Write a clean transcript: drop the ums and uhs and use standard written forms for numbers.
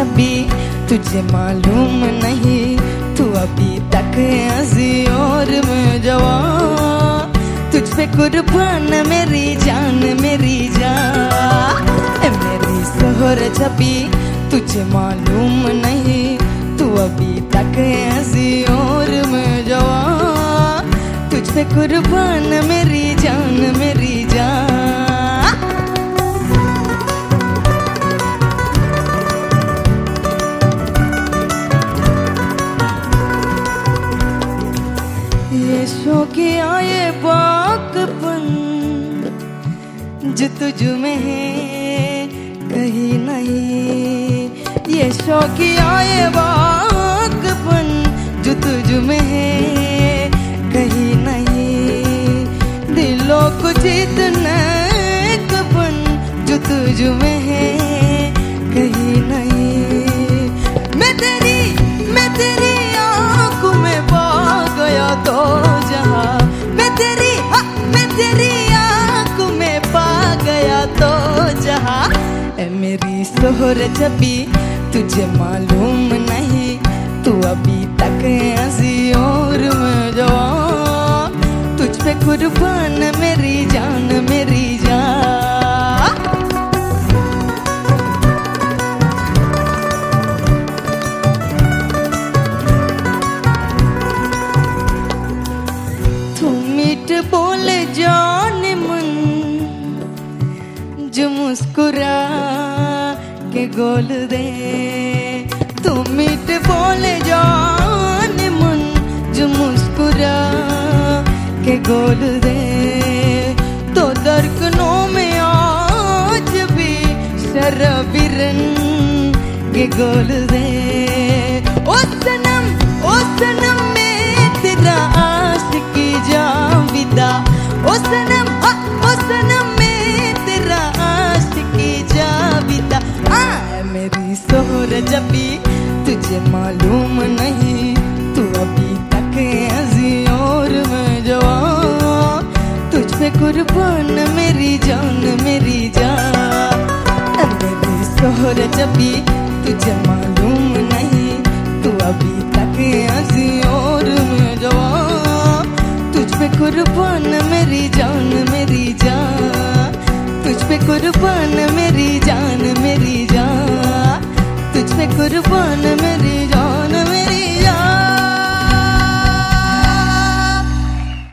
छबी तुझे मालूम नहीं, तू अभी तक हंसी और मैं जवान। तुझ पे कुर्बान मेरी जान मेरी जान। मेरी सोहर छबी तुझे मालूम नहीं, तू अभी तक हंसी और मैं जवान। तुझ पे कुर्बान मेरी जान मेरी जान। ये शौकिया ये बाकपन जो तुझ में है कहीं नहीं। ये शौकिया ये बाकपन जो तुझ में है कहीं नहीं। दिलों को जीतने का पन जो तुझ में है कहीं नहीं। मैं तेरी आंखों में पा गया तो जहां, मैं तेरी आंखों में पा गया तो जहां। ए मेरी सोहर छबी तुझे मालूम नहीं, तू अभी तक हंसी और मैं जवान। तुझ पे कुर्बान मेरी जान मेरी जान। तू मीठ बोले जाने मन जो मुस्कुरा के गोल दे। तू मीठ बोले जाने मन जो मुस्कुरा के गोल दे। तो दरकनों में आज भी शराबी रंग के गोल दे। ओ सनम मैं तेरा आशिकी जाविदा। ओ सनम मैं तेरा आशिकी जाविदा। मेरी सोहर जबी तुझे मालूम नहीं, तू अभी तक हंसी और मैं जवान। तुझ पे कुर्बान मेरी जान मेरी जान। मेरी सोहर जबी तुझे मालूम नहीं, तू अभी तक हंसी और मैं जवान। तुझ पे कुर्बान मेरी जान मेरी जान। तुझ पे कुर्बान मेरी जान मेरी जान। तुझ पे कुर्बान मेरी जान।